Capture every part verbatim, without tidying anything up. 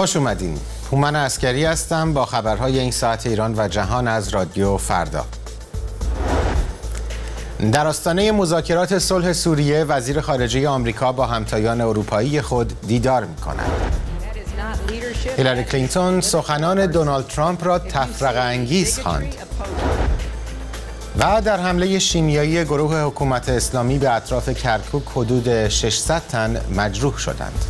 خوش اومدین. هومن عسکری هستم با خبرهای این ساعت ایران و جهان از رادیو فردا. در آستانه مذاکرات صلح سوریه وزیر خارجه آمریکا با همتایان اروپایی خود دیدار می‌کند. هیلاری کلینتون سخنان دونالد ترامپ را تفرقه انگیز خواند. و در حمله شیمیایی گروه حکومت اسلامی به اطراف کرکوک حدود ششصد تن مجروح شدند.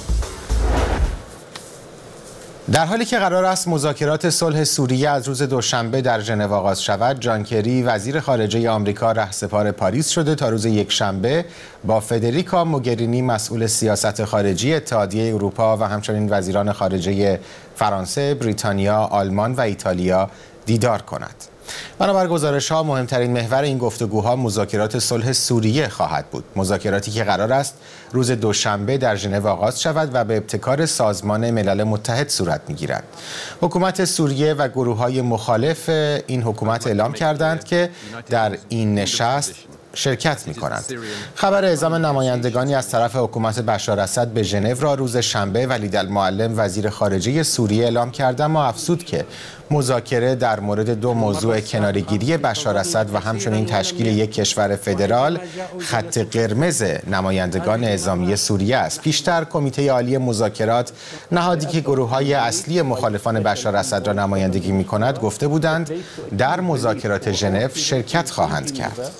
در حالی که قرار است مذاکرات صلح سوریه از روز دوشنبه در ژنو آغاز شود، جان کری وزیر خارجه آمریکا رهسپار پاریس شده تا روز یکشنبه با فدریکا موگرینی مسئول سیاست خارجی اتحادیه اروپا و همچنین وزیران خارجه فرانسه، بریتانیا، آلمان و ایتالیا دیدار کند. بنابر گزارش‌ها مهمترین محور این گفتگوها مذاکرات صلح سوریه خواهد بود. مذاکراتی که قرار است روز دوشنبه در ژنو آغاز شود و به ابتکار سازمان ملل متحد صورت می‌گیرد. حکومت سوریه و گروه‌های مخالف این حکومت اعلام کردند که در این نشست شرکت می‌کنند. خبر اعزام نمایندگانی از طرف حکومت بشار اسد به ژنو را روز شنبه ولیدالمعلم وزیر خارجه سوریه اعلام کرد، اما افزود که مذاکره در مورد دو موضوع کناره‌گیری بشار اسد و همچنین تشکیل یک کشور فدرال خط قرمز نمایندگان اعزامی سوریه است. پیشتر کمیته عالی مذاکرات، نهادی که گروه‌های اصلی مخالفان بشار اسد را نمایندگی می‌کند، گفته بودند در مذاکرات ژنو شرکت خواهند کرد.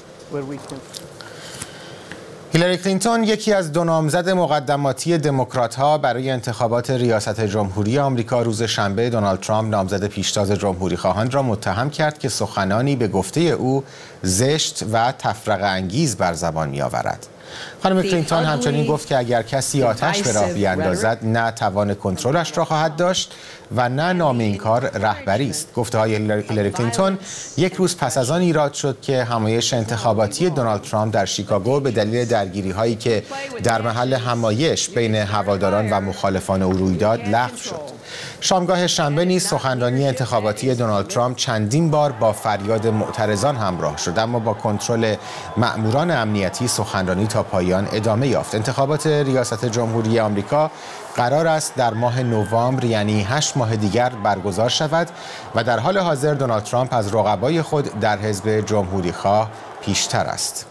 هیلاری کلینتون یکی از دو نامزد مقدماتی دموکرات‌ها برای انتخابات ریاست جمهوری آمریکا روز شنبه دونالد ترامپ نامزد پیشتاز جمهوری‌خواهان را متهم کرد که سخنانی به گفته او زشت و تفرقه انگیز بر زبان می‌آورد. خانم کلینتون همچنین گفت که اگر کسی آتش به راه بیاندازد نه توان کنترلش را خواهد داشت و نه نام این کار رهبری است. گفته‌های هیلاری کلینتون یک روز پس از آن ایراد شد که همایش انتخاباتی دونالد ترامپ در شیکاگو به دلیل درگیری‌هایی که در محل همایش بین هواداران و مخالفان او روی داد لغو شد. شامگاه شنبه نیز سخنرانی انتخاباتی دونالد ترامپ چندین بار با فریاد معترضان همراه شد، اما با کنترل مأموران امنیتی سخنرانی تا پایان ادامه یافت. انتخابات ریاست جمهوری آمریکا قرار است در ماه نوامبر، یعنی هشت ماه دیگر برگزار شود و در حال حاضر دونالد ترامپ از رقبای خود در حزب جمهوری‌خواه پیشتر است.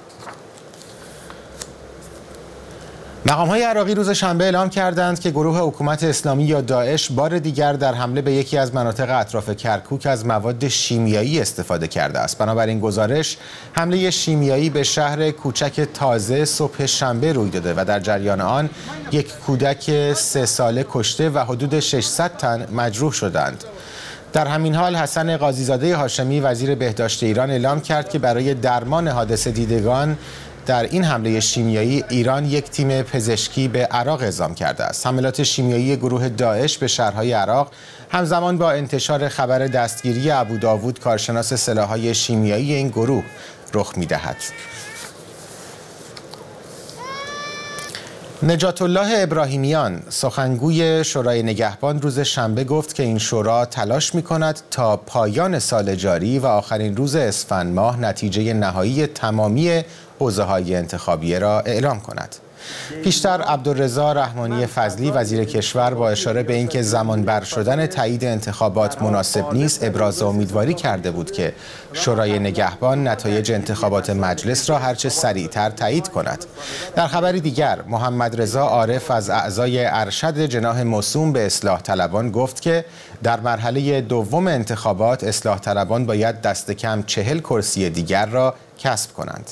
مقام‌های عراقی روز شنبه اعلام کردند که گروه حکومت اسلامی یا داعش بار دیگر در حمله به یکی از مناطق اطراف کرکوک از مواد شیمیایی استفاده کرده است. بنابراین گزارش حمله شیمیایی به شهر کوچک تازه صبح شنبه روی داده و در جریان آن یک کودک سه ساله کشته و حدود ششصد تن مجروح شدند. در همین حال حسن قاضیزاده هاشمی وزیر بهداشت ایران اعلام کرد که برای درمان حادثه دیدگان در این حمله شیمیایی ایران یک تیم پزشکی به عراق اعزام کرده است. حملات شیمیایی گروه داعش به شهرهای عراق همزمان با انتشار خبر دستگیری ابوداوود کارشناس سلاح‌های شیمیایی این گروه رخ می‌دهد. نجات الله ابراهیمیان سخنگوی شورای نگهبان روز شنبه گفت که این شورا تلاش می‌کند تا پایان سال جاری و آخرین روز اسفند ماه نتیجه نهایی تمامی حوزه‌های انتخابیه را اعلام کند. پیشتر عبدالرضا رحمانی فضلی وزیر کشور با اشاره به اینکه زمانبر شدن تایید انتخابات مناسب نیست ابراز امیدواری کرده بود که شورای نگهبان نتایج انتخابات مجلس را هرچه سریعتر تایید کند. در خبری دیگر محمد رضا عارف از اعضای ارشد جناح موسوم به اصلاح طلبان گفت که در مرحله دوم انتخابات اصلاح طلبان باید دست کم چهل کرسی دیگر را کسب کنند.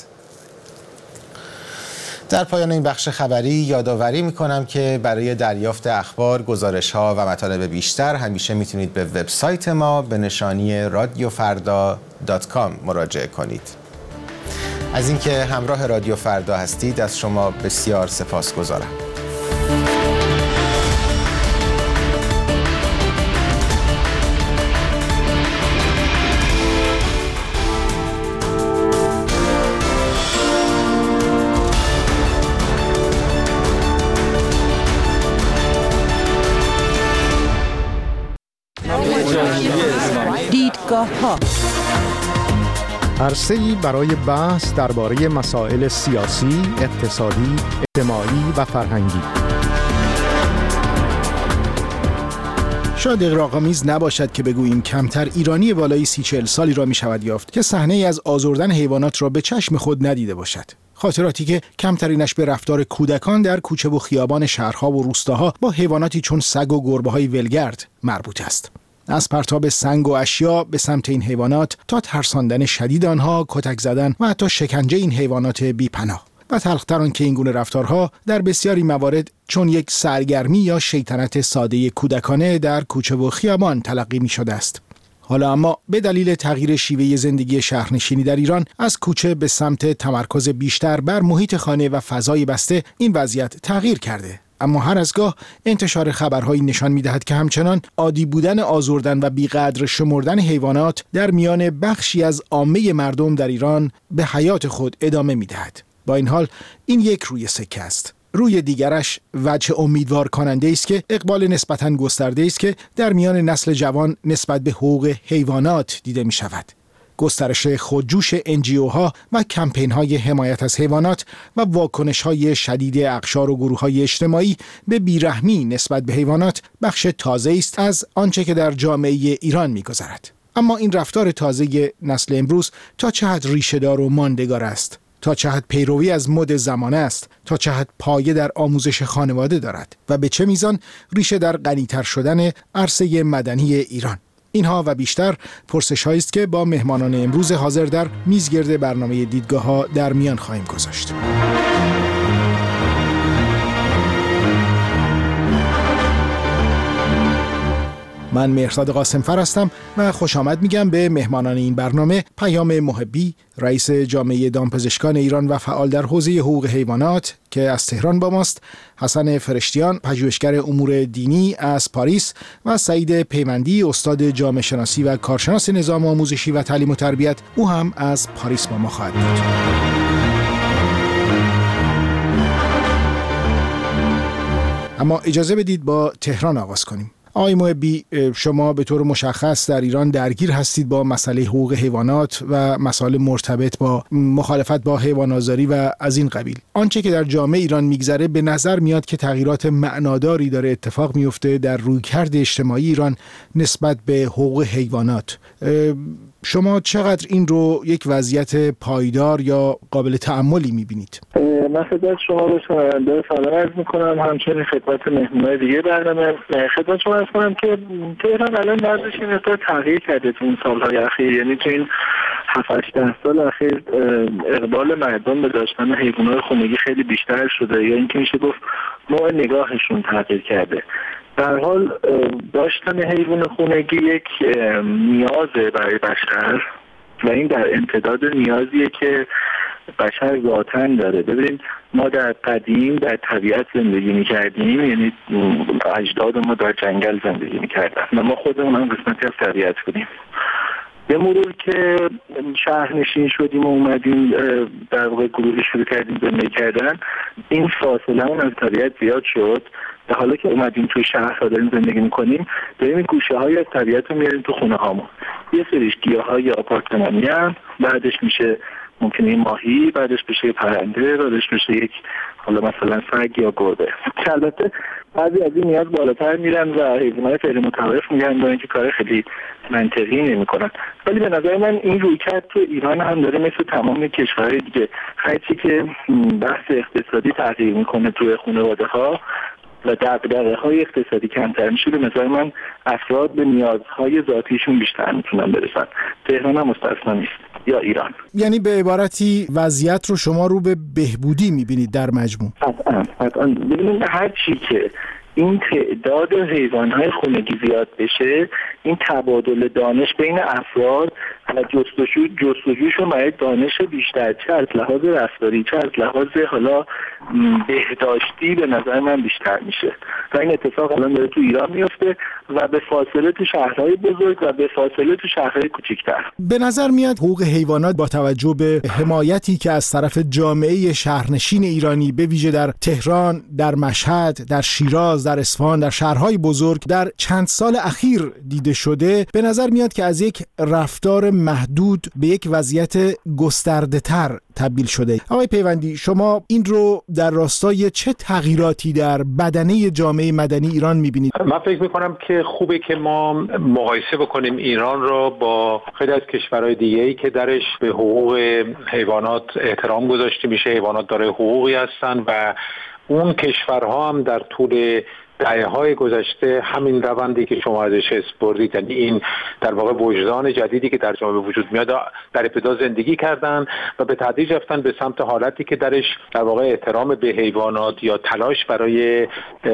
در پایان این بخش خبری یادآوری می‌کنم که برای دریافت اخبار، گزارش‌ها و مطالب بیشتر همیشه میتونید به وبسایت ما به نشانی رادیو فردا دات کام مراجعه کنید. از اینکه همراه رادیو فردا هستید از شما بسیار سپاسگزارم. دیدگاه‌ها عرصه‌ای برای بحث درباره مسائل سیاسی، اقتصادی، اجتماعی و فرهنگی. شاید اغراق‌آمیز نباشد که بگوییم کمتر ایرانی بالای سی چهل سالی را می شود یافت که صحنه‌ای از آزردن حیوانات را به چشم خود ندیده باشد. خاطراتی که کمترینش به رفتار کودکان در کوچه و خیابان شهرها و روستاها با حیواناتی چون سگ و گربه‌های ولگرد مربوط است. از پرتاب سنگ و اشیا به سمت این حیوانات تا ترساندن شدید آنها، کتک زدن و حتی شکنجه این حیوانات بی‌پناه. و تلخ‌تر آن که این گونه رفتارها در بسیاری موارد چون یک سرگرمی یا شیطنت ساده کودکانه در کوچه و خیابان تلقی می شده است. حالا اما به دلیل تغییر شیوه زندگی شهرنشینی در ایران از کوچه به سمت تمرکز بیشتر بر محیط خانه و فضای بسته این وضعیت تغییر کرده. اما هر از گاه انتشار خبرهایی نشان می‌دهد که همچنان عادی بودن آزردن و بیقدر شمردن حیوانات در میان بخشی از عامه مردم در ایران به حیات خود ادامه می‌دهد. با این حال این یک روی سکه است. روی دیگرش وجه امیدوار کننده است که اقبال نسبتاً گسترده است که در میان نسل جوان نسبت به حقوق حیوانات دیده می شود. گسترش خودجوش انجیوها و کمپین‌های حمایت از حیوانات و واکنش‌های شدید اقشار و گروه‌های اجتماعی به بیرحمی نسبت به حیوانات بخش تازه است از آنچه که در جامعه ایران می‌گذرد. اما این رفتار تازه نسل امروز تا چه حد ریشه‌دار و ماندگار است؟ تا چه حد پیروی از مد زمانه است، تا چه حد پایه در آموزش خانواده دارد و به چه میزان ریشه در غنی‌تر شدن عرصه مدنی ایران. اینها و بیشتر پرسش‌هایی است که با مهمانان امروز حاضر در میزگرد برنامه دیدگاه‌ها در میان خواهیم گذاشت. من مهرداد قاسمفر هستم و خوش آمد میگم به مهمانان این برنامه: پیام محبی، رئیس جامعه دامپزشکان ایران و فعال در حوزه حقوق حیوانات که از تهران با ماست، حسن فرشتیان، پژوهشگر امور دینی از پاریس و سعید پیوندی، استاد جامعه شناسی و کارشناس نظام آموزشی و تعلیم و تربیت، او هم از پاریس با ما خواهد بود. اما اجازه بدید با تهران آغاز کنیم. آقای محبی، شما به طور مشخص در ایران درگیر هستید با مسئله حقوق حیوانات و مسائل مرتبط با مخالفت با حیوان‌آزاری و از این قبیل. آنچه که در جامعه ایران میگذره به نظر میاد که تغییرات معناداری داره اتفاق میفته در رویکرد اجتماعی ایران نسبت به حقوق حیوانات. شما چقدر این رو یک وضعیت پایدار یا قابل تأملی میبینید؟ من خدمت شما به شنونده سلام عرض میکنم، همچنین خدمت مهمونای دیگه برنامه. خدمت شما عرض کنم که تهران الان وضعش این مقدار تغییر کرده تو این سالهای اخیر، یعنی تو این هفت هشت سال اخیر اقبال مردم به داشتن حیوانات خونگی خیلی بیشتر شده، یا اینکه میشه گفت نوع نگاهشون تغییر کرده. در حال داشتن حیوان خونگی یک نیازه برای بشر و این در امتداد نیازیه که بشر ذاتاً داره. ببینید ما در قدیم در طبیعت زندگی می‌کردیم، یعنی اجداد ما در جنگل زندگی می‌کردن و ما خودمون هم قسمتی از طبیعت بودیم. به مرور که شهرنشین شدیم و اومدیم در واقع گروهی شروع کردیم زندگی کردن، این فاصله اون از طبیعت زیاد شد. در حالی که اومدیم توی شهرها داریم زندگی میکنیم، داریم این گوشه های از طبیعت رو میاریم تو خونه هامون. یه سریش گیاهای آپارتمانی هم، بعدش میشه ممکنه ماهی، بعدش بشه پرنده، بعدش بشه یک حالا مثلا سگ یا گربه. البته بعضی از این نیاز بالاتر میرن و حیوانات غیر متوقف میگن با اینکه کار خیلی منطقی نمیکنن. ولی به نظر من این رویکرد تو ایران هم داره مثل تمام کشورهای دیگه. هرچی که بحث اقتصادی تغییر میکنه توی خانواده ها و دغدغه‌های اقتصادی کمتر میشه، به نظر من افراد به نیازهای ذاتیشون بیشتر میتونن برسن. تهران هم مستثنا نیست، یا ایران. یعنی به عبارتی وضعیت رو شما رو به بهبودی میبینید در مجموع؟ قطعاً قطعاً. ببینید هر چی که این تعداد حیوانات خونگی زیاد بشه، این تبادل دانش بین افراد و جستجو جستجوشون برای دانش بیشتر، چه از لحاظ رفتاری چه از لحاظ حالا بهداشتی، به نظر من بیشتر میشه و این اتفاق الان داره تو ایران میفته و به فاصله تو شهرهای بزرگ و به فاصله تو شهرهای کوچیک‌تر. به نظر میاد حقوق حیوانات با توجه به حمایتی که از طرف جامعه شهرنشین ایرانی به ویژه در تهران، در مشهد، در شیراز، در اصفهان، در شهرهای بزرگ در چند سال اخیر دیده شده، به نظر میاد که از یک رفتار محدود به یک وضعیت گسترده‌تر تبدیل شده. آقای پیوندی، شما این رو در راستای چه تغییراتی در بدنه جامعه مدنی ایران می‌بینید؟ من فکر می‌کنم که خوبه که ما مقایسه بکنیم ایران را با خیلی از کشورهای دیگه‌ای که درش به حقوق حیوانات احترام گذاشته میشه. حیوانات داره حقوقی هستن و اون کشورها هم در طول دهه‌های گذشته همین روندی که شما ازش حس بردید، یعنی این در واقع وجدان جدیدی که در جامعه وجود میاد، در ابتدا زندگی کردن و به تدریج رفتن به سمت حالتی که درش در واقع احترام به حیوانات یا تلاش برای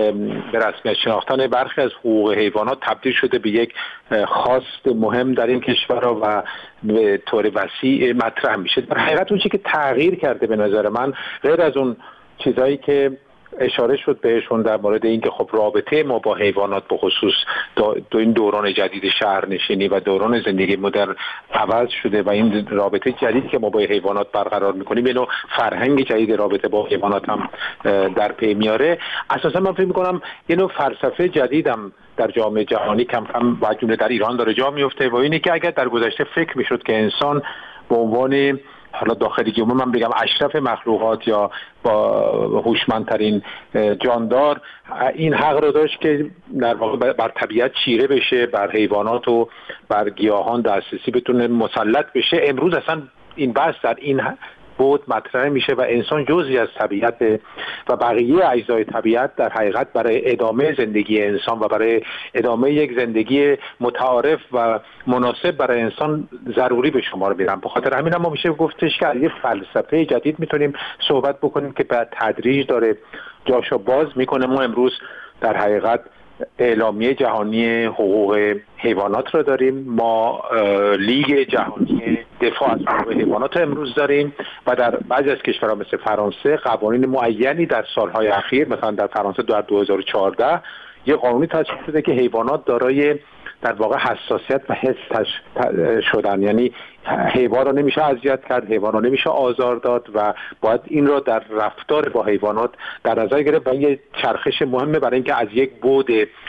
به رسمیت شناختن برخی از حقوق حیوانات تبدیل شده به یک خواست مهم در این کشورها و به طور وسیع مطرح میشه. در حقیقت اون چیزی که تغییر کرده به نظر من، غیر از اون چیزایی که اشاره شد بهشون در مورد اینکه خب رابطه ما با حیوانات به خصوص دو این دوران جدید شهرنشینی و دوران زندگی مدرن عوض شده و این رابطه جدیدی که ما با حیوانات برقرار میکنیم اینو فرهنگ جدید رابطه با حیوانات هم در پی میاره. اساسا من فکر میکنم یه نوع فلسفه جدیدم در جامعه جهانی کم کم و جمله در ایران داره جا میفته و اینه که اگر در گذشته فکر میشد که انسان به عنوان حالا داخلی جمعه من بگم اشرف مخلوقات یا با هوشمندترین جاندار این حق رو داشت که در واقع بر طبیعت چیره بشه، بر حیوانات و بر گیاهان دسترسی بتونه مسلط بشه، امروز اصلا این بحث در این بود مطرح میشه و انسان جزئی از طبیعت و بقیه اجزای طبیعت در حقیقت برای ادامه زندگی انسان و برای ادامه یک زندگی متعارف و مناسب برای انسان ضروری به شمار میرن. به خاطر همین هم ما میشه گفتش که از یه فلسفه جدید میتونیم صحبت بکنیم که به تدریج داره جاشو باز میکنه. ما امروز در حقیقت اعلامیه جهانی حقوق حیوانات رو داریم، ما لیگ جهانی دفاع از حقوق حیوانات رو امروز داریم و در بعضی از کشورها مثل فرانسه قوانین معینی در سالهای اخیر، مثلا در فرانسه در دو هزار و چهارده یه قانونی تصویب شده که حیوانات دارای در واقع حساسیت و حس شدن، یعنی حیوان رو نمیشه اذیت کرد، حیوان رو نمیشه آزار داد و باید این رو در رفتار با حیوانات در نظر گرفت و یه چرخش مهمه برای اینکه از یک بعد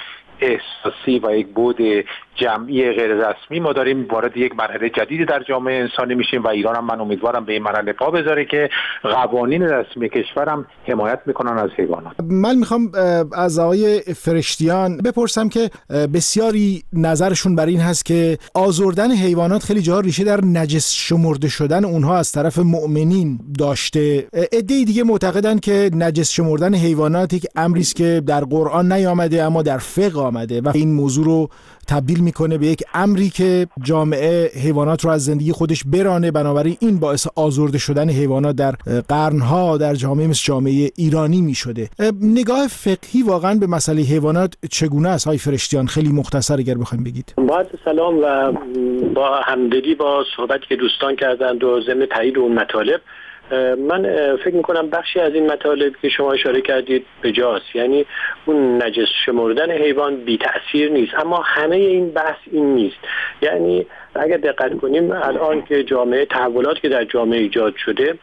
احساسی و یک بعد جمعی غیر رسمی ما داریم وارد یک مرحله جدیدی در جامعه انسانی میشیم و ایران هم من امیدوارم به این مرحله پا بذاره که قوانین رسمی کشورم حمایت میکنن از حیوانات. من میخوام از آقای فرشتیان بپرسم که بسیاری نظرشون بر این هست که آزردن حیوانات خیلی جاها ریشه در نجس شمرده شدن اونها از طرف مؤمنین داشته. عده‌ای دیگه معتقدن که نجس شمردن حیوانات یک امری است که در قرآن نیامده اما در فقه آمده و این موضوع رو تبدیل میکنه به یک امری که جامعه حیوانات رو از زندگی خودش برانه، بنابراین این باعث آزرده شدن حیوانات در قرنها در جامعه مثل جامعه ایرانی میشده. نگاه فقهی واقعا به مسئله حیوانات چگونه است های فرشتیان؟ خیلی مختصر اگر بخوایم بگید. با عرض سلام و با همدلی با صحبتی که دوستان کردند و ضمن تایید اون مطالب، من فکر میکنم بخشی از این مطالب که شما اشاره کردید بجاست، یعنی اون نجس شمردن حیوان بی تأثیر نیست، اما همه این بحث این نیست. یعنی اگر دقت کنیم الان که جامعه تحولاتی که در جامعه ایجاد شده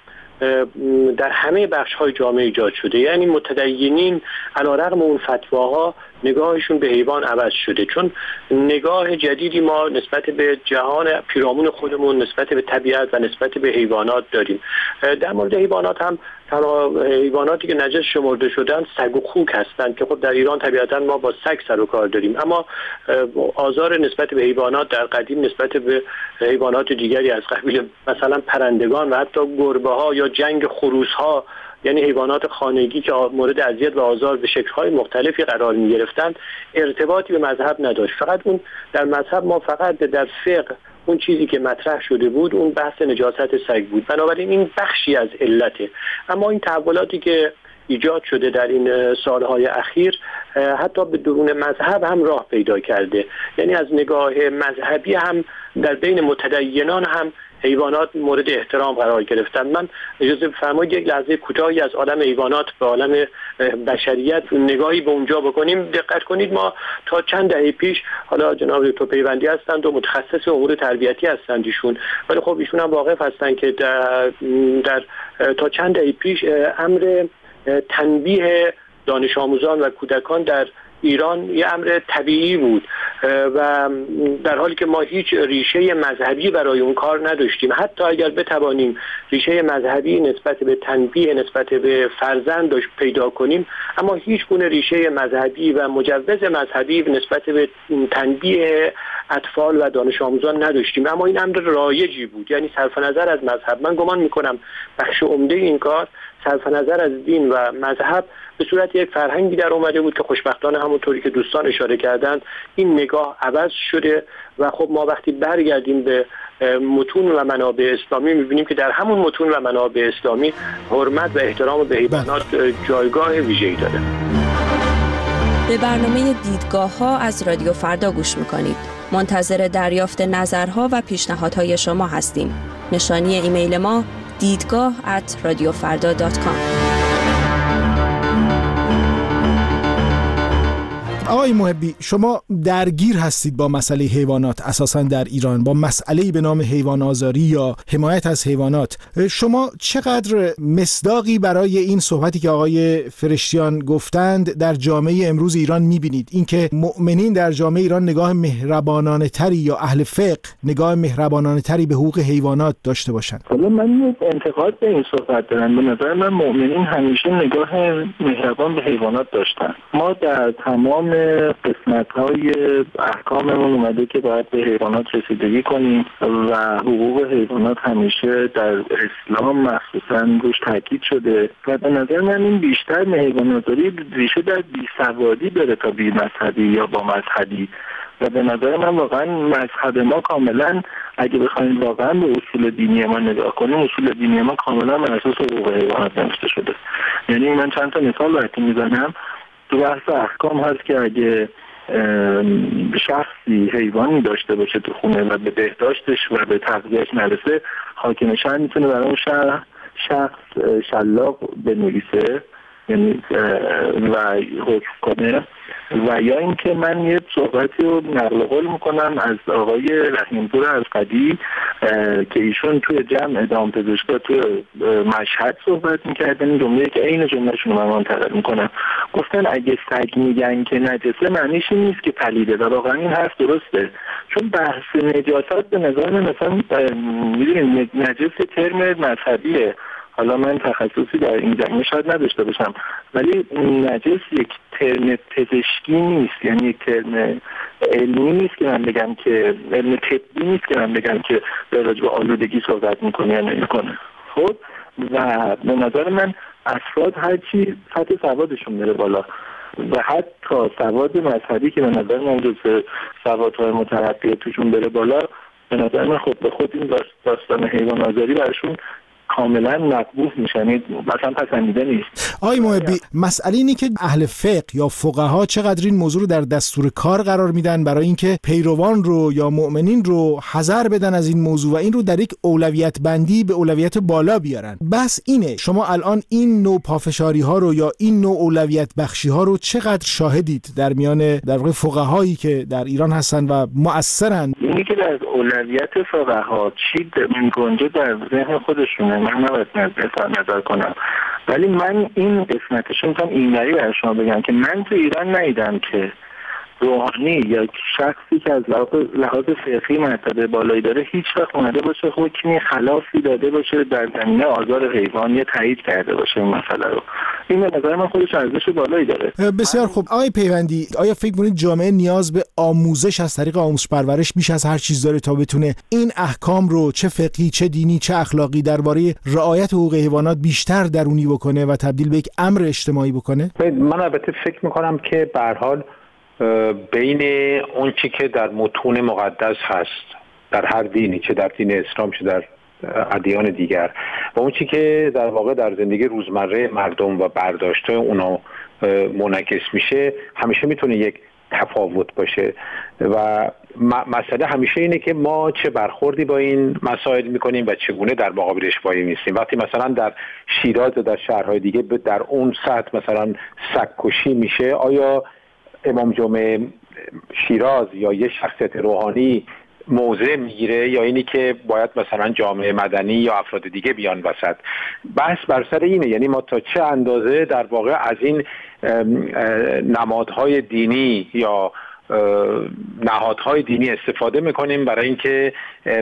در همه بخش‌های جامعه ایجاد شده، یعنی متدینین علیرغم اون فتواها نگاهشون به حیوان عوض شده، چون نگاه جدیدی ما نسبت به جهان پیرامون خودمون، نسبت به طبیعت و نسبت به حیوانات داریم. در مورد حیوانات هم تنها حیواناتی که نجس شمرده شدن سگ و خوک هستند که خب در ایران طبیعتا ما با سگ سر و کار داریم، اما آزار نسبت به حیوانات در قدیم نسبت به حیوانات دیگری از قبیل مثلا پرندگان و حتی گربه‌ها یا جنگ خروس‌ها، یعنی حیوانات خانگی که مورد اذیت و آزار به شکل‌های مختلفی قرار می‌گرفتند، ارتباطی به مذهب نداشت. فقط اون در مذهب ما فقط در فقه اون چیزی که مطرح شده بود اون بحث نجاست سگ بود. بنابراین این بخشی از علته. اما این تحولاتی که ایجاد شده در این سالهای اخیر حتی به درون مذهب هم راه پیدا کرده، یعنی از نگاه مذهبی هم در بین متدینان هم حیوانات مورد احترام قرار گرفتن. من اجازه بفرمایید یک لحظه کوتاهی از عالم حیوانات به عالم بشریت نگاهی به اونجا بکنیم. دقت کنید ما تا چند دهه پیش، حالا جناب دکتر پیوندی هستند و متخصص امور تربیتی هستند ایشون، ولی خب ایشون هم واقف هستند که در, در تا چند دهه پیش امر تنبیه دانش آموزان و کودکان در ایران یه امر طبیعی بود و در حالی که ما هیچ ریشه مذهبی برای اون کار نداشتیم. حتی اگر بتوانیم ریشه مذهبی نسبت به تنبیه نسبت به فرزند پیدا کنیم، اما هیچ گونه ریشه مذهبی و مجوز مذهبی نسبت به تنبیه اطفال و دانش آموزان نداشتیم. اما این امر رایجی بود، یعنی صرف نظر از مذهب. من گمان میکنم بخش عمده این کار صرف نظر از دین و مذهب به صورت یک فرهنگی در اومده بود که خوشبختانه همونطوری که دوستان اشاره کردند این نگاه عوض شده و خب ما وقتی برگردیم به متون و منابع اسلامی میبینیم که در همون متون و منابع اسلامی حرمت و احترام به حیوانات جایگاه ویژه‌ای داره. به برنامه دیدگاه ها از رادیو فردا گوش میکنید. منتظر دریافت نظرها و پیشنهادهای شما هستیم. نشانی ایمیل ما دیدگاه ات رادیو فردا دات کام. آقای محبی، شما درگیر هستید با مسئله حیوانات اساساً در ایران، با مسئله‌ای به نام حیوان آزاری یا حمایت از حیوانات. شما چقدر مصداقی برای این صحبتی که آقای فرشتیان گفتند در جامعه امروز ایران می‌بینید؟ اینکه مؤمنین در جامعه ایران نگاه مهربانانه تری یا اهل فقه نگاه مهربانانه تری به حقوق حیوانات داشته باشند. حالا من یک انتقاد به این صحبت دارم. به نظر من مؤمنین همیشه نگاه مهربان به حیوانات داشتن. ما در تمام قسمت‌های احکاممون اومده که باید به حیوانات رسیدگی کنیم و حقوق حیوانات همیشه در اسلام مخصوصاً روش تاکید شده و به نظر من این بیشتر حیوانات‌آزاری ریشه در بی‌سوادی داره تا بی مذهبی یا با مذهبی. و به نظر من واقعا مذهب ما کاملا اگه بخوایم واقعا به اصول دینی ما نگاه کنیم، اصول دینی ما کاملا بر اساس حقوق حیوانات نوشته شده. یعنی من چند تا مثال براتون میزنم. تو بحث احکام هست که اگه شخصی حیوانی داشته باشه تو خونه و به بهداشتش و به تغذیه‌اش نرسه، حاکم شهر میتونه برای اون شهر شخص شلاق بنویسه یعنی و حکم کنه. و یا اینکه من یه صحبتی رو نقل قول میکنم از آقای رحیم‌پور ازقدی که ایشون توی جمع دامپزشکا توی مشهد صحبت میکردن. این جمله که عین جملهشون رو من منتقل میکنم، گفتن اگه سگ میگن که نجسه معنیش این نیست که پلیده و واقعا این حرف درسته، چون بحث نجاست به نظر من مثلا میدونید نجس ترم مذهبیه. حالا من تخصصی در این زمینه شاید نداشته باشم، ولی نجس یک ترم پزشکی نیست، یعنی یک ترم علمی نیست که من بگم که علم طبی نیست که من بگم که در راجع به آلودگی صحبت میکنه یا نمیکنه. خب و به نظر من افراد هرچی سطح سوادشون میره بالا و حتی سواد مذهبی که به نظر من جز سوادهای مترقی توشون بره بالا، به نظر من خود به خود این داستان حیوان آزاری برشون کاملا مقبول میشن، مثلا پسندیده نیست. آقای محبی، مسئله اینه که اهل فقه یا فقها چقدر این موضوع رو در دستور کار قرار میدن برای اینکه پیروان رو یا مؤمنین رو حذر بدن از این موضوع و این رو در یک اولویت بندی به اولویت بالا بیارن. بس اینه شما الان این نوع پافشاری ها رو یا این نوع اولویت بخشی ها رو چقدر شاهدید در میان در واقع فقهایی که در ایران هستن و مؤثرن؟ اینی که در اولویت فقها چی میگنجه در ذهن خودشونه من نباید نظر کنم، ولی من این قسمتش میتونم اینوری برای شما بگم که من تو ایران ندیدم که روحانی یا شخصی که از لحاظ فقهی مرتبه بالایی داره هیچ وقت اومده باشه حکمی خلافی داده باشه در زمینه آزار حیوانی تایید کرده باشه این مسئله رو. این به نظر من خودش ارزش بالایی داره. بسیار خوب. آقای پیوندی، آیا فکر می‌کنید جامعه نیاز به آموزش از طریق آموزش پرورش بیش از هر چیز داره تا بتونه این احکام رو چه فقهی چه دینی چه اخلاقی درباره رعایت حقوق حیوانات بیشتر درونی بکنه و تبدیل به یک امر اجتماعی بکنه؟ من البته فکر می‌کنم که به هر حال بین اون چی که در متون مقدس هست در هر دینی، چه در دین اسلام چه در ادیان دیگر، و اون چی که در واقع در زندگی روزمره مردم و برداشت‌های اونا منعکس میشه، همیشه میتونه یک تفاوت باشه و مسئله همیشه اینه که ما چه برخوردی با این مسائل میکنیم و چگونه در مقابلش وای میستیم. وقتی مثلا در شیراز و در شهرهای دیگه در اون سطح مثلا سگ‌کشی میشه، آیا امام جمعه شیراز یا یه شخصیت روحانی موضع میگیره یا اینی که باید مثلا جامعه مدنی یا افراد دیگه بیان وسط. بحث بر سر اینه، یعنی ما تا چه اندازه در واقع از این نمادهای دینی یا نهادهای دینی استفاده میکنیم برای اینکه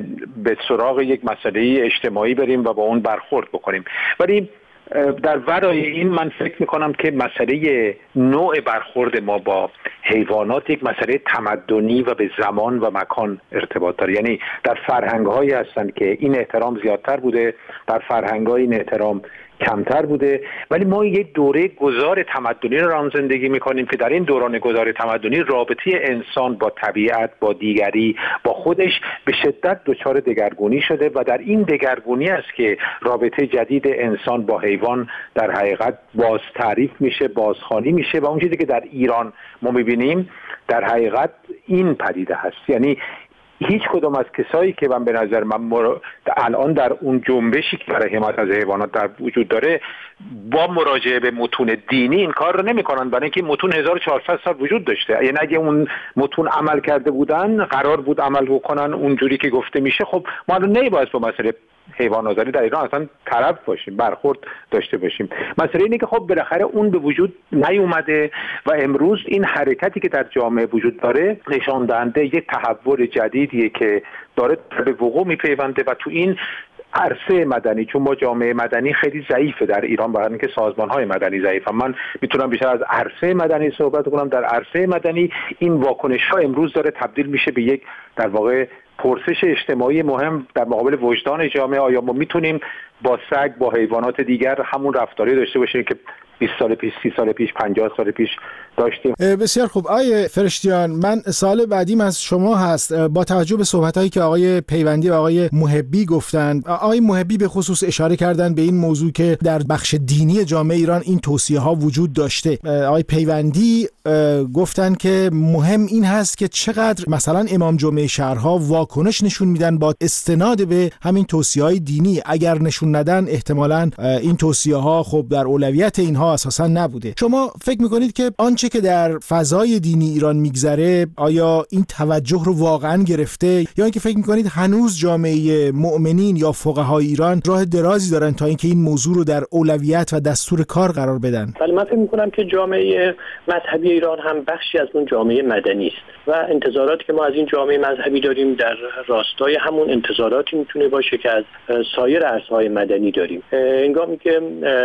به سراغ یک مسئله اجتماعی بریم و با اون برخورد بکنیم. ولی در ورای این من فکر میکنم که مسئله نوع برخورد ما با حیوانات یک مسئله تمدنی و به زمان و مکان ارتباط داره. یعنی در فرهنگ‌هایی هستند که این احترام زیادتر بوده، در فرهنگ‌های این احترام کمتر بوده، ولی ما یک دوره گذار تمدنی رو هم زندگی میکنیم که در این دوران گذار تمدنی رابطه انسان با طبیعت، با دیگری، با خودش به شدت دچار دگرگونی شده و در این دگرگونی است که رابطه جدید انسان با حیوان در حقیقت باز تعریف میشه، بازخوانی میشه و اون چیزی که در ایران ما میبینیم در حقیقت این پدیده هست. یعنی هیچ کدوم از کسایی که من به نظر من مر... الان در اون جنبشی که برای حمایت از حیوانات در وجود داره با مراجعه به متون دینی این کار رو نمی‌کنن، برای اینکه متون هزار و چهارصد سال وجود داشته. یعنی اگه اون متون عمل کرده بودن، قرار بود عمل بکنن اونجوری که گفته میشه، خب ما الان نمی‌باید با مسئله حیوان آزاری در ایران اصلا طرف باشیم، برخورد داشته باشیم. مسئله اینه که خب بالاخره اون به وجود نیومده و امروز این حرکتی که در جامعه وجود داره نشان دهنده یک تحول جدیدیه که داره به وقوع میپیونده و تو این عرصه مدنی، چون ما جامعه مدنی خیلی ضعیفه در ایران، برای اینکه سازمان‌های مدنی ضعیفن. من میتونم بیشتر از عرصه مدنی صحبت کنم. در عرصه مدنی این واکنش‌ها امروز داره تبدیل میشه به یک در واقع پرسش اجتماعی مهم در مقابل وجدان جامعه. آیا ما میتونیم با سگ، با حیوانات دیگر همون رفتاری داشته باشیم که بیست سال پیش، سی سال پیش، پنجاه سال پیش داشتیم؟ بسیار خوب. آقای فرشتیان، من سال بعدیم از شما هست. با توجه به صحبت‌هایی که آقای پیوندی و آقای محبی گفتن، آقای محبی به خصوص اشاره کردن به این موضوع که در بخش دینی جامعه ایران این توصیه‌ها وجود داشته. آقای پیوندی گفتن که مهم این هست که چقدر مثلا امام جمعه شهرها واکنش نشون میدن با استناد به همین توصیه‌های دینی. اگر نشون ندن احتمالاً این توصیه‌ها خب در اولویت اینها اساسا نبوده. شما فکر میکنید که آنچه که در فضای دینی ایران میگذره آیا این توجه رو واقعا گرفته، یا اینکه فکر میکنید هنوز جامعه مؤمنین یا فقهای ایران راه درازی دارن تا اینکه این موضوع رو در اولویت و دستور کار قرار بدن؟ ولی من فکر میکنم که جامعه مذهبی ایران هم بخشی از اون جامعه مدنی است و انتظاراتی که ما از این جامعه مذهبی داریم در راستای همون انتظاراتی میتونه باشه که از سایر عرصه‌های مدنی داریم. هنگامی که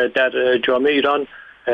در جامعه ایران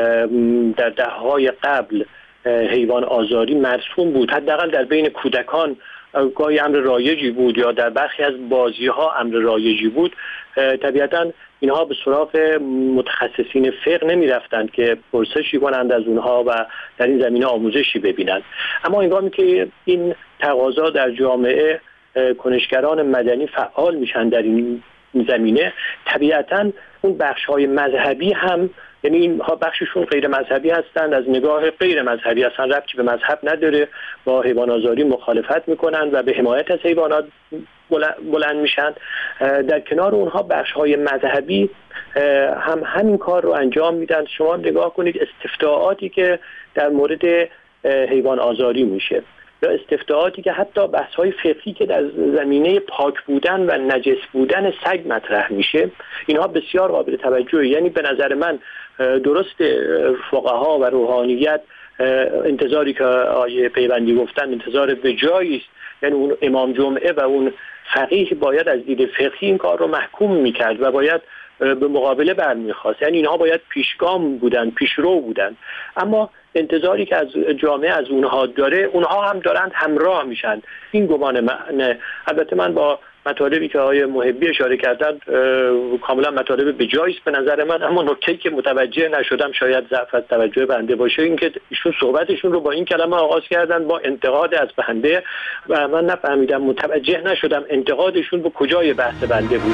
در دهه‌های قبل حیوان آزاری مرسوم بود، حداقل در بین کودکان گاهی امر رایجی بود یا در برخی از بازی‌ها امر رایجی بود، طبیعتاً اینها به سراغ متخصصین فقه نمی رفتند که پرسشی کنند از اونها و در این زمینه آموزشی ببینند. اما هنگامی که این تقاضا در جامعه کنشگران مدنی فعال میشن در این زمینه، طبیعتاً اون بخش‌های مذهبی هم، یعنی اینها بخششون غیر مذهبی هستند، از نگاه غیر مذهبی اصلا ربطی به مذهب نداره، با حیوان آزاری مخالفت میکنن و به حمایت از حیوانات بلند میشن. در کنار اونها بخش‌های مذهبی هم همین کار رو انجام میدن. شما نگاه کنید استفتاءاتی که در مورد حیوان آزاری میشه یا استفتاءاتی که حتی بحث‌های فقهی که در زمینه پاک بودن و نجس بودن سگ مطرح میشه، اینها بسیار قابل توجهه. یعنی به نظر من درست فقها و روحانیت انتظاری که آیه پیوندی گفتن انتظار به جایی است، یعنی اون امام جمعه و اون فقیه باید از دید فقهی این کار رو محکوم میکرد و باید به مقابله برمیخواست. یعنی اینها باید پیشگام بودن، پیشرو بودن. اما انتظاری که از جامعه از اونها داره، اونها هم دارند همراه میشن. این گمان من، البته من با مطالبی که آقای محبی اشاره کردن کاملا مطالب به جایی است به نظر من، اما نکته‌ای که متوجه نشدم، شاید ضعف از توجه بنده باشه، این که ایشون صحبتشون رو با این کلمه آغاز کردن، با انتقاد از بنده، و من نفهمیدم، متوجه نشدم انتقادشون به کجای بحث بنده بود.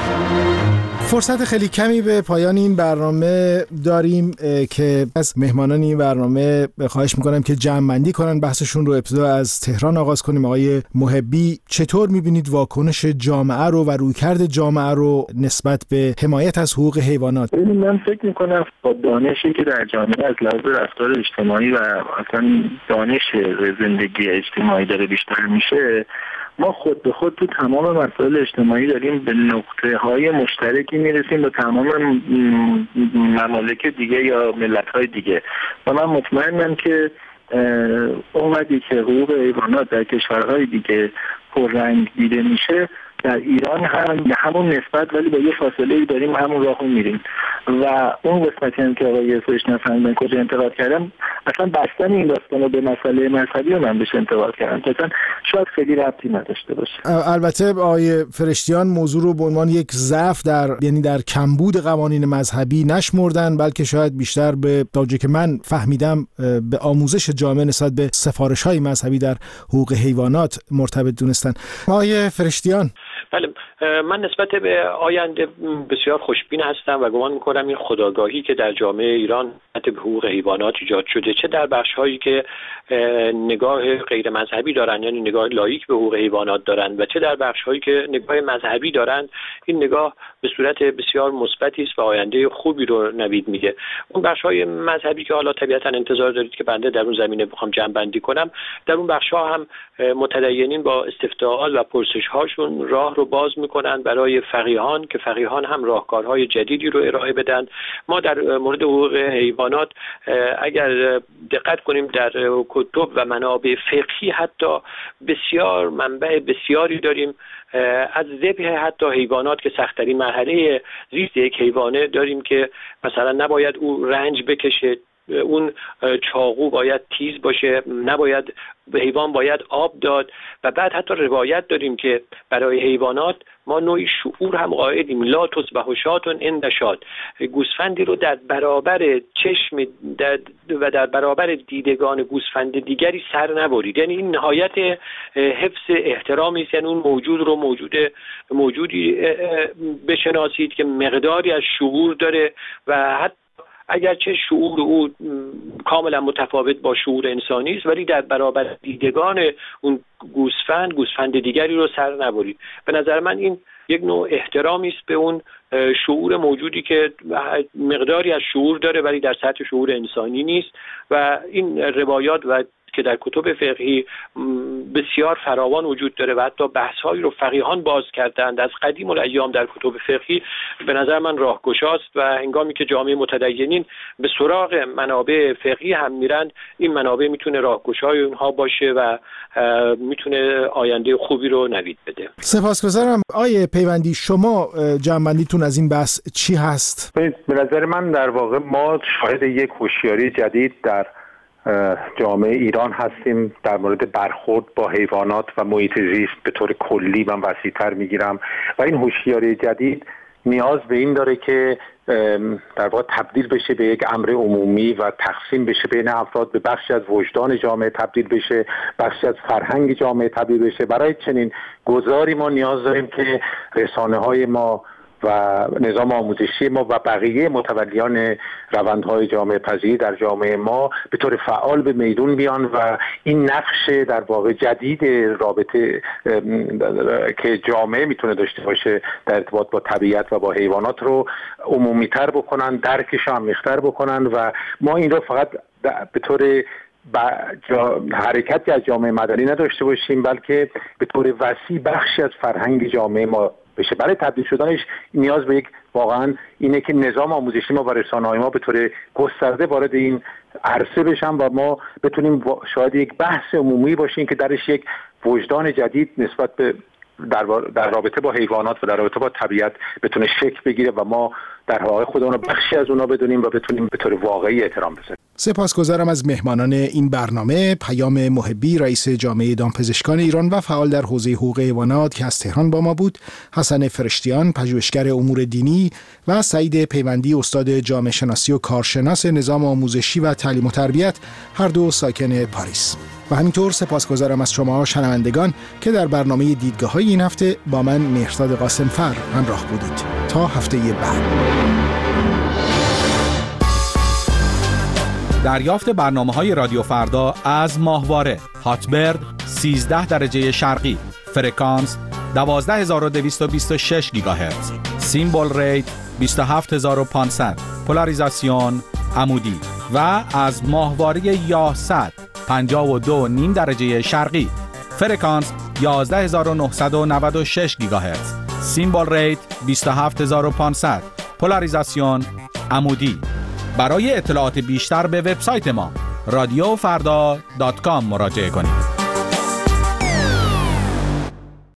فرصت خیلی کمی به پایان این برنامه داریم که از مهمانان این برنامه خواهش میکنم که جمع‌بندی کنن بحثشون رو. ابتدا از تهران آغاز کنیم. آقای محبی، چطور میبینید واکنش جامعه رو و رویکرد جامعه رو نسبت به حمایت از حقوق حیوانات؟ من فکر میکنم با دانشی که در جامعه از لحاظ رفتار اجتماعی و اصلا دانش زندگی اجتماعی داره بیشتر میشه، ما خود به خود تو تمام مسائل اجتماعی داریم به نقطه های مشترکی میرسیم با تمام ممالک دیگه یا ملت های دیگه و من مطمئنم که اونقدری که حقوق حیوانات در کشورهای دیگه پررنگ دیده میشه در ایران هم به همون نسبت ولی با یه فاصله داریم همون راهو میریم و اون قسمتی هم که آقای فرشتیان فرمودن کجا انتقاد کردم اصلا بستن این داستان به مسئله مذهبی رو من بهش انتقاد کردم اصلا شاید خیلی ربطی نداشته باشه. البته آقای فرشتیان موضوع رو به عنوان یک ضعف در یعنی در کمبود قوانین مذهبی نشمردن، بلکه شاید بیشتر به تاجی که من فهمیدم به آموزش جامعه نسبت به سفارش‌های مذهبی در حقوق حیوانات مرتبط دونستن. آقای فرشتیان، بله، من نسبت به آینده بسیار خوشبین هستم و گمان میکنم این خودآگاهی که در جامعه ایران به حقوق حیوانات ایجاد شده، چه در بخش‌هایی که نگاه غیر مذهبی دارن یعنی نگاه لاییک به حقوق حیوانات دارن و چه در بخش‌هایی که نگاه مذهبی دارن، این نگاه به صورت بسیار مثبتی است و آینده خوبی رو نوید میگه. اون بخش‌های مذهبی که حالا طبیعتاً انتظار دارید که بنده در اون زمینه بخوام جمع‌بندی کنم، در اون بخش‌ها هم متدینین با استفتاءات و پرسش‌هاشون راه رو باز میکنن برای فقیهان که فقیهان هم راهکارهای جدیدی رو ارائه بدن. ما در مورد حقوق حیوانات اگر دقت کنیم در کتب و منابع فقهی حتی بسیار منبع بسیاری داریم، از ذبح حتی حیوانات که سخت‌ترین مرحله زیست یک حیوانه داریم که مثلا نباید او رنج بکشه، اون چاقو باید تیز باشه، نباید به حیوان باید آب داد و بعد حتی روایت داریم که برای حیوانات ما نوعی شعور هم قائلیم، لا تصبح شاة عند شاة، گوسفندی رو در برابر چشم و در برابر دیدگان گوسفند دیگری سر نبرید. یعنی این نهایت حفظ احترامی است، یعنی اون موجود رو موجود موجودی بشناسید که مقداری از شعور داره و حتی اگرچه شعور او کاملا متفاوت با شعور انسانی است ولی در برابر دیدگان اون گوسفند گوسفند دیگری رو سر نبرید. به نظر من این یک نوع احترامی است به اون شعور موجودی که مقداری از شعور داره ولی در سطح شعور انسانی نیست و این روایات و که در کتب فقهی بسیار فراوان وجود داره و حتی بحث‌هایی رو فقیهان باز کردند از قدیم الایام در کتب فقهی، به نظر من راهگشاست و هنگامی که جامعه متدینین به سراغ منابع فقهی هم میرن، این منابع میتونه راهگشای اونها باشه و میتونه آینده خوبی رو نوید بده. سپاسگزارم. آیه پیوندی، شما جمع‌بندیتون از این بحث چی هست؟ به نظر من در واقع ما شاهد یک هوشیاری جدید در جامعه ایران هستیم در مورد برخورد با حیوانات و محیط زیست به طور کلی. من وسیع‌تر میگیرم و این هوشیاری جدید نیاز به این داره که در واقع تبدیل بشه به یک امر عمومی و تقسیم بشه بین افراد، به بخشی از وجدان جامعه تبدیل بشه، بخشی از فرهنگ جامعه تبدیل بشه. برای چنین گذاری ما نیاز داریم که رسانه‌های ما و نظام آموزشی ما و بقیه متولیان روندهای جامعه پذیری در جامعه ما به طور فعال به میدون بیان و این نقش در واقع جدید رابطه که جامعه میتونه داشته باشه در ارتباط با طبیعت و با حیوانات رو عمومی‌تر بکنن، درکش عمیق‌تر بکنن و ما این رو فقط به طور حرکتی از جامعه مدنی نداشته باشیم بلکه به طور وسیع بخشی از فرهنگ جامعه ما بشه. برای تبدیل شدنش نیاز به یک واقعا اینه که نظام آموزشی ما و رسانه‌های ما به طور گسترده وارد این عرصه بشن و ما بتونیم شاید یک بحث عمومی باشیم که درش یک وجدان جدید نسبت به در, در رابطه با حیوانات و در رابطه با طبیعت بتونه شکل بگیره و ما در واقع خودمون رو بخشی از اونا بدونیم و بتونیم به طور واقعی احترام بذاریم. سپاسگزارم از مهمانان این برنامه. پیام محبی، رئیس جامعه دامپزشکان ایران و فعال در حوزه حقوق حیوانات که از تهران با ما بود، حسن فرشتیان، پژوهشگر امور دینی و سعید پیوندی، استاد جامعه شناسی و کارشناس نظام آموزشی و تعلیم و تربیت، هر دو ساکن پاریس. و همینطور سپاسگزارم از شما شنوندگان که در برنامه دیدگاه‌های این هفته با من مهرداد قاسم‌فر همراه بودید. تا هفته بعد. دریافت برنامه‌های رادیو فردا از ماهواره، هاتبرد سیزده درجه شرقی، فرکانس دوازده هزار و دویست و بیست و شش گیگاهرتز، سیمبل ریت بیست و هفت هزار و پانصد، پولاریزاسیون عمودی و از ماهواره یاهصد پنجاه و دو و نیم درجه شرقی، فرکانس یازده هزار و نهصد و نود و شش گیگاهرتز، سیمبل ریت بیست و هفت هزار و پانصد، پولاریزاسیون عمودی. برای اطلاعات بیشتر به وبسایت ما رادیو فردا دات کام مراجعه کنید.